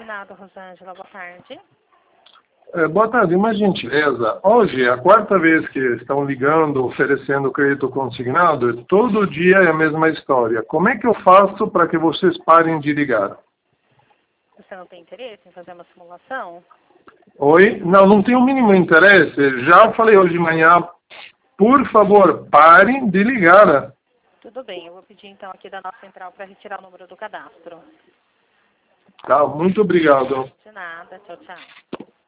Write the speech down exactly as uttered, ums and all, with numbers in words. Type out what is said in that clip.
nada, Rosângela. Boa tarde. É, boa tarde, uma gentileza. Hoje é a quarta vez que estão ligando, oferecendo crédito consignado. Todo dia é a mesma história. Como é que eu faço para que vocês parem de ligar? Você não tem interesse em fazer uma simulação? Oi? Não, não tenho o mínimo interesse. Já falei hoje de manhã. Por favor, parem de ligar. Tudo bem, eu vou pedir então aqui da nossa central para retirar o número do cadastro. Tá, muito obrigado. De nada, tchau, tchau.